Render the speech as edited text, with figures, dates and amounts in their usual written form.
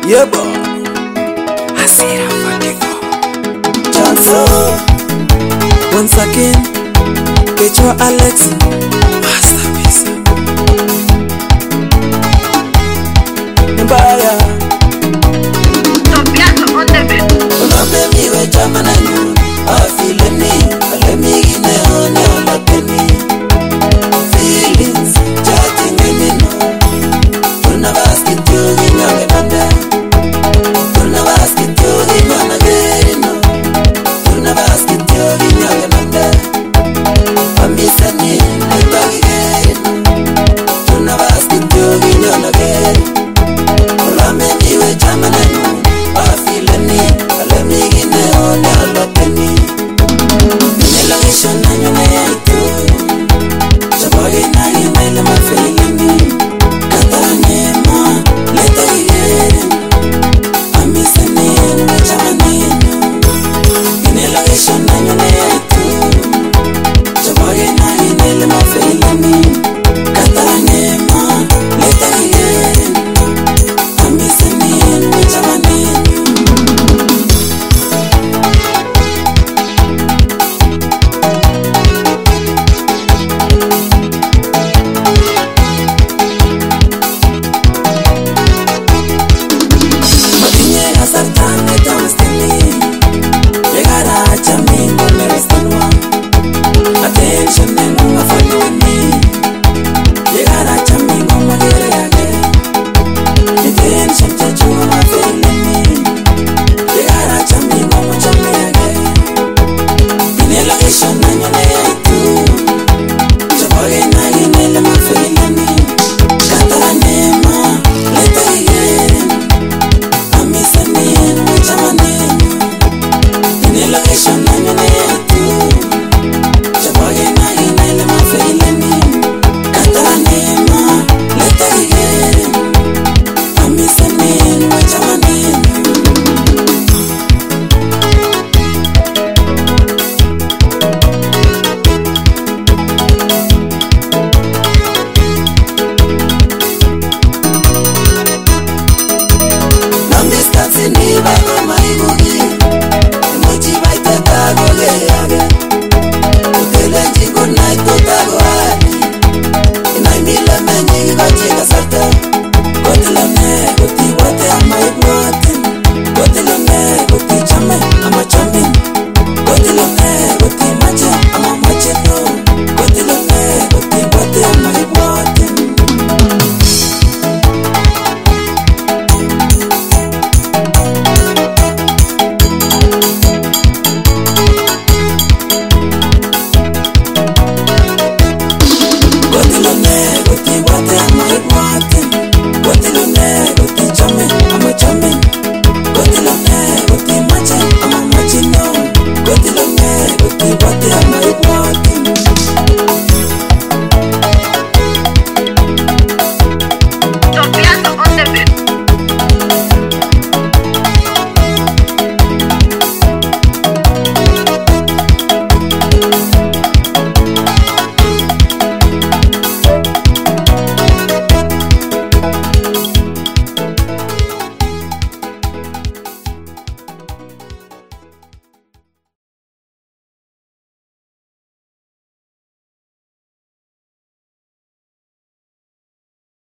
Yebo Hasira 44 Johnson once again Kecho Alex Masterpiece Mbaya Tobiato on the bed Unabe miwe chama na nyu Afileni Alemi gine one olakeni Feelings Chatting enino Tuna basket yugi nyange mande Tuna basket yugi nyana gerino Tuna basket yugi nyange mande Amisani netagi gerino Tuna basket yugi nyana gerino Ulame miwe chama na nyu Afileni Alemi gine one olakeni Nilagisho na nyuna yetu Shabogi na gine lema feelini Katanye ma leta igere Amisani enu chamani enu Nilagisho na nyuna yetu Shabogi na gine lema feelini Katanye ma leta igere Amisani enu chamani enu Sartane tamstini Llegara a chamingo me restanua Attention en un afaluni Llegara a chamingo magere age Attention chachua